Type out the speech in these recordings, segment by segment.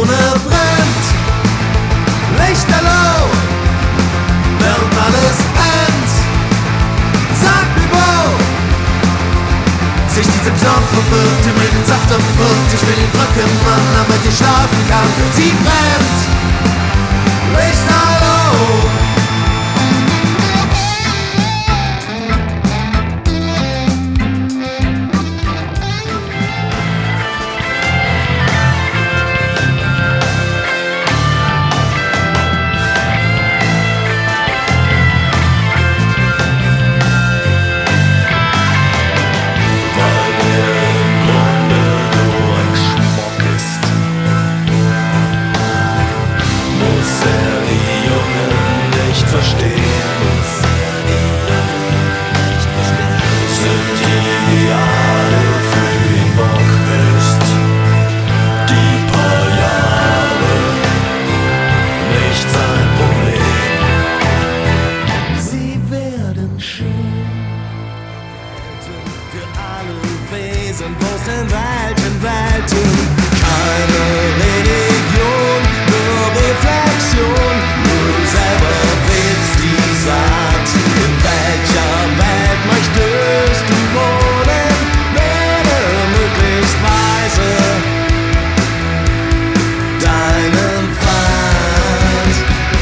Sonne brennt, Lichterloh, während alles brennt. Sag mir wo sich diese Knopf verbirgt, die mir den Saft abwirkt. Ich will ihn drücken, Mann, damit ich schlafen kann. Sie brennt, Lichterloh. Aus den Welten, keine Religion, nur Reflexion, nur selber willst die Saat. In welcher Welt möchtest du wohnen? Werde möglichst weise deinen Feind.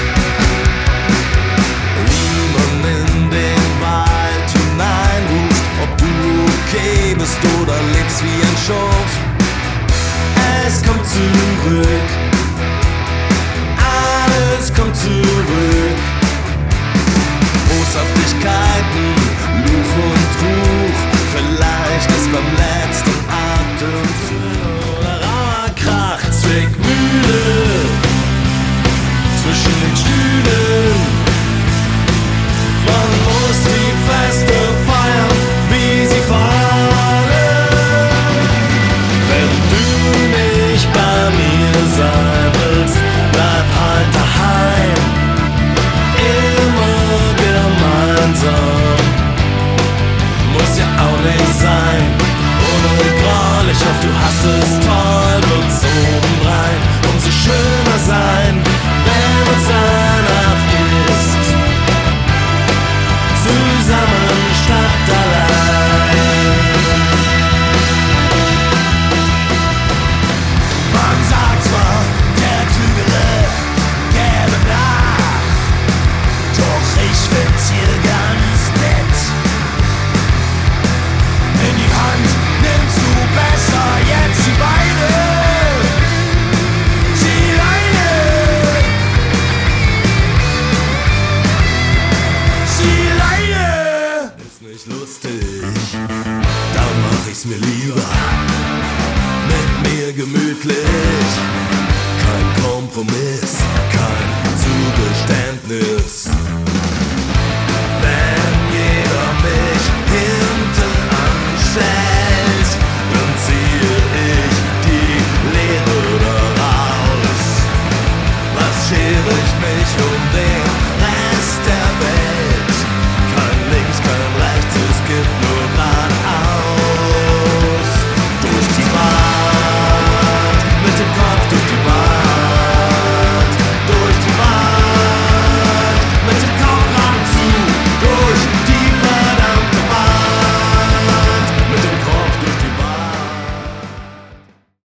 Niemand in den Wald hineinruft, ob du okay bist oder lebst wie ein Schurf. Es kommt zurück, alles kommt zurück. Boshaftigkeiten, Luch und Truch, vielleicht ist beim letzten Atemzug oder rauer Krach, Zwickmühle zwischen den Stühlen. Man muss die Feste feiern, wie sie fallen. Wenn du nicht bei mir sein willst, bleib halt daheim. Immer gemeinsam, muss ja auch nicht sein. Unegal, ich hoffe, du hast es toll, wird's oben rein. Umso schöner sein, wenn uns